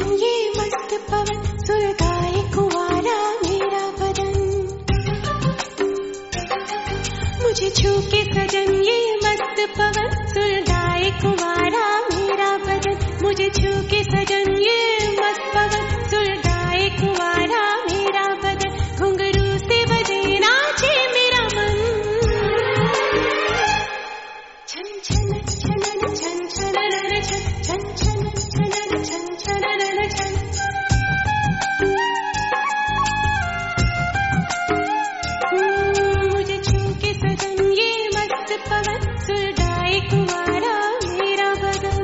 सजन ये मस्त पवन सुलगाए कुंवारा मेरा बदन। मुझे छू के सजन ये मस्त पवन सुलगाए कुंवारा मेरा बदन। मुझे छू के सजन ये मस्त पवन सुलगाए कुंवारा मेरा बदन। घुंघरू से बजे नाचे मेरा मन। छन छन छनन छन छनन छन छन छन छनन छन छनन छन। मुझे छू के सजन ये मस्त पवन सुलगाए कुंवारा मेरा बदन।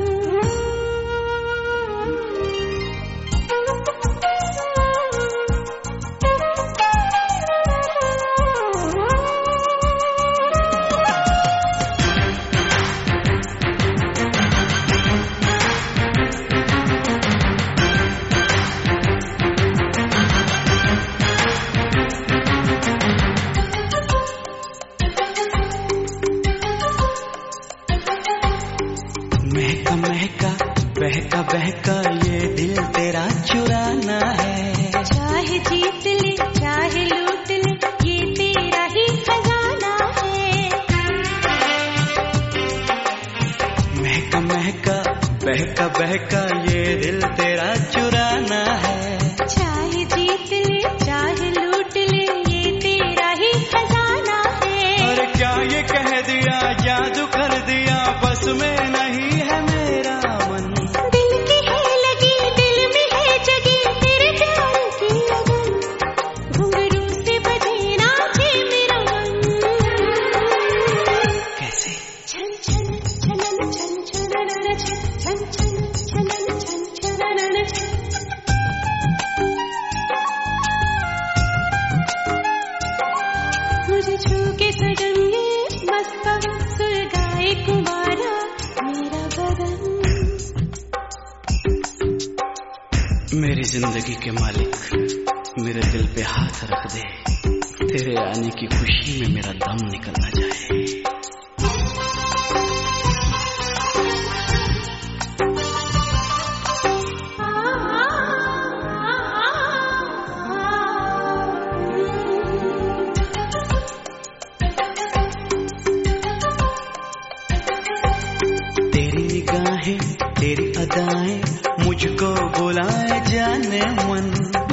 महका महका बहका बहका ये दिल तेरा चुराना है। चाहे जीत ले चाहे लूट ले ये तेरा ही खजाना है। महका महका बहका बहका ये दिल तेरा चुराना है। चाहे जीत ले चाहे लूट ले ये तेरा ही खजाना है। और क्या ये कह दिया जादू कर दिया बस में नहीं है मेरा मन। दिल की है लगी दिल में है जगी तेरे प्यार की लगन। घुंघरू से बजे नाचे मेरा मन। कैसे? छन छन छनन छन छनन छन छन छन छनन छन छनन छन। मुझे छू के सजन ये मस्त पवन सुलगाए कुंवारा मेरा बदन। मेरी जिंदगी के मालिक मेरे दिल पे हाथ रख दे। तेरे आने की खुशी में मेरा दम निकल ना जाए। तेरी निगाहें तेरी अदाएं मुझको बुलाए जाने मन।